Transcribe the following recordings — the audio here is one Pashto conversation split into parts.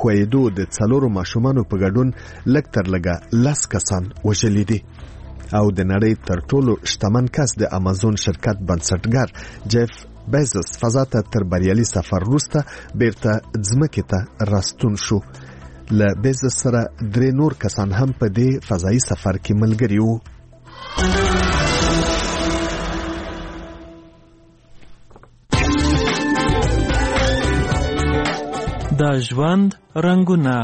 ښویېدو د 4 ماشومانو په ګډون لږ تر لږه 10 کسان وژلي دي. او د نړۍ تر ټولو شتمن کس د امازون شرکت بنسټګر جیف بیزوس فضا ته تر بریالي سفر وروسته بیرته ځمکې ته راستون شو. له بیزوس سره 3 نور کسان هم په دې فضایي سفر کې ملګري وو. د ژوند رنگونه.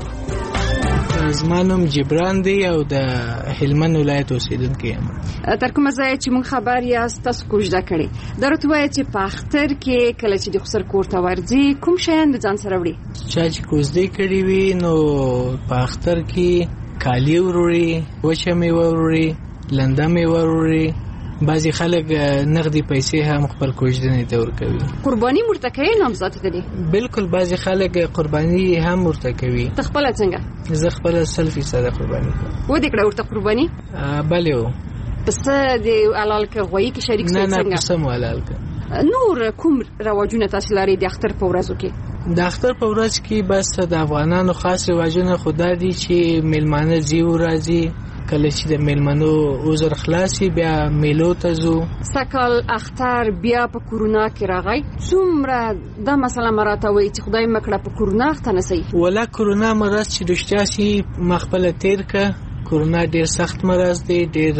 زما نوم جبران دی او د هلمند ولایت اوسیدونکی یم. تر کومه ځایه چې موږ خبر یاست تاسو کوژده کړې درته وایي چې په اختر کې کله چې د خسر کور ته ورځي کوم شیان د ځان سره وړي؟ چا چې کوژدې کړې وي نو په اختر کې کالي وروړي، وچه میوه وروړي، لنده میوه وروړي. بعضی خلک نغدي پیسې هم خپل کوژدنې ته ورکوي. قرباني ورته کوي نامزاد ته دي؟ بالکل بعضی خلک قرباني هم ورته کوي. ته خپل څنګه؟ زه خپل 100% قرباني کوم. و دې کړه ورته قرباني؟ بله و. پس د حلال کې غوي کې شریک څنګه؟ نه پس مو حلال کې. نور کوم رواجونه تاسو لري د اختر په ورځو کې؟ د اختر په ورځ کې بس د افغانانو خاص رواجونه خدای دي چې میلمانه زیو راځي. کله چې د میلمنو عذر خلاصي بیا میلو ته ځو. سکل اختر بیا په کورونا کې راغی. څومره دا مسله مراته وي چې خدای مکړه په کورونا اخته نسی؟ ولا کورونا مرض چې رښتیا سي مخبله تیر کا. کورونا ډیر سخت مرض دی، ډیر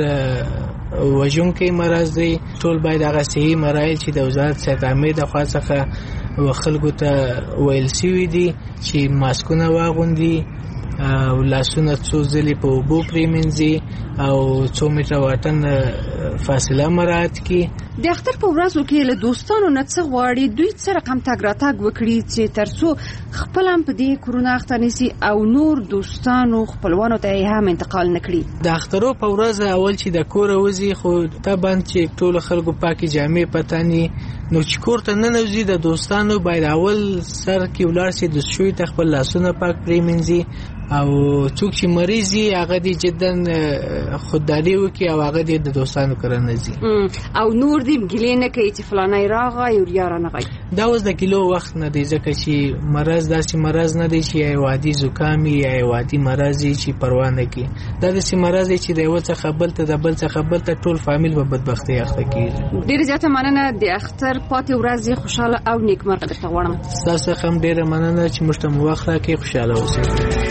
وژونکی مرض دی. ټول باید هغه صحیح مراحل چې د وزارت صحت عامه د خوا څخه خلکو ته ویل شوي دي چې ماسکونه واغوندي او لاسونه څو ځلې په اوبو پرېمنځي او 2 متره واټن فاصله مراعات کړي. د اختر په ورځو کې له دوستانو نه څه غواړي دوی څه رقم تګ راتګ وکړي چې ترڅو خپل هم په دې کورونا اخته نشي او نور دوستانو خپلوانو ته هم انتقال نکړي. د اخترو په ورځ اول چې د کور وځي خو طبعا چې ټول خلکو پاکي جامې پتاني نو چې کور ته نه نوځي د دوستانو باید اول سر کې ولاړ شي د شوي ته خپل لاسونه پاک پرېمنځي او څوک چې مریضي هغه دې جدا خودداري وکړي او هغه دې د دوستانو کره نه ځي او نور دې ګیلې نه کوي چې فلانه راغی او یا رانغی. دا اوس د کیلو وخت نه دی ځکه چې مرض داسې مرض نه دی چې یو عادي زکام یا یو عادي مرض چې پروا نه کوي. دا داسې مرض دی چې د یو څخه بل ته د بل څخه بل ته ټول فامیل په بدبختۍ اخته کیږي. ډېر زیاته مننه. د اختر پاتې ورځ خوشاله او نیکمرغه درته غواړم. تاسو هم ډېر مننه چې موږ ته وخت راکړئ. خوشاله اوسئ.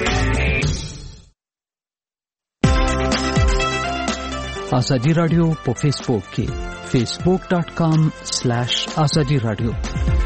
آزادی رادیو په فیسبوک کې facebook.com/azadi radio